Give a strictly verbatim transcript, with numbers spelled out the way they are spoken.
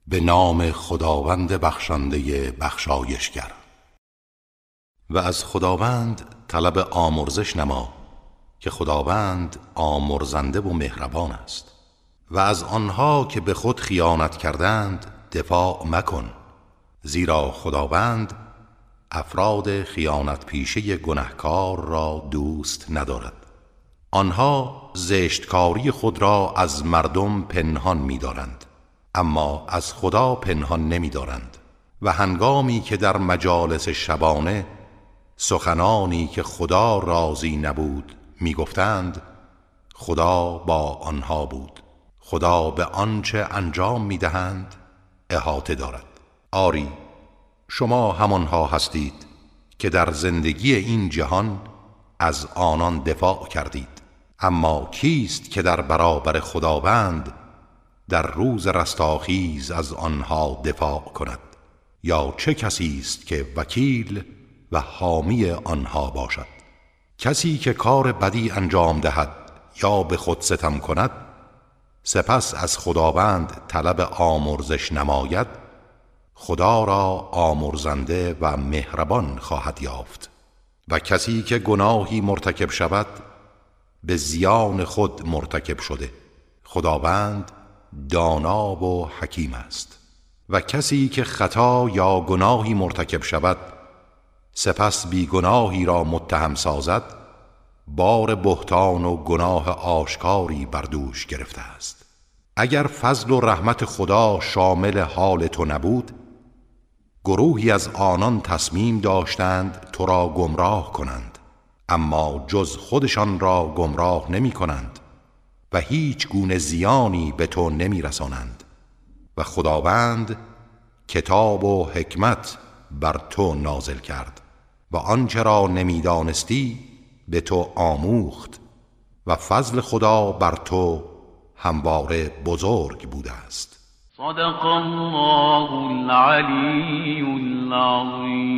به نام خداوند بخشنده بخشایشگر. و از خداوند طلب آمرزش نما که خداوند آمرزنده و مهربان است. و از آنها که به خود خیانت کردند دفاع مکن، زیرا خداوند افراد خیانت پیشه گنهکار را دوست ندارد. آنها زشتکاری خود را از مردم پنهان می دارند، اما از خدا پنهان نمی دارند. و هنگامی که در مجالس شبانه سخنانی که خدا راضی نبود می گفتند، خدا با آنها بود. خدا به آنچه انجام می دهند احاطه دارد. آری، شما همانها هستید که در زندگی این جهان از آنان دفاع کردید. اما کیست که در برابر خداوند در روز رستاخیز از آنها دفاع کند؟ یا چه کسی است که وکیل و حامی آنها باشد؟ کسی که کار بدی انجام دهد یا به خود ستم کند، سپس از خداوند طلب آمرزش نماید، خدا را آمرزنده و مهربان خواهد یافت. و کسی که گناهی مرتکب شود به زیان خود مرتکب شده، خداوند دانا و حکیم است. و کسی که خطا یا گناهی مرتکب شود سپس بی گناهی را متهم سازد، بار بهتان و گناه آشکاری بر دوش گرفته است. اگر فضل و رحمت خدا شامل حال تو نبود، گروهی از آنان تصمیم داشتند تو را گمراه کنند، اما جز خودشان را گمراه نمی کنند و هیچ گونه زیانی به تو نمی رسانند. و خداوند کتاب و حکمت بر تو نازل کرد و آنچه را نمی دانستی به تو آموخت و فضل خدا بر تو همواره بزرگ بوده است. صدق الله العلی العظیم.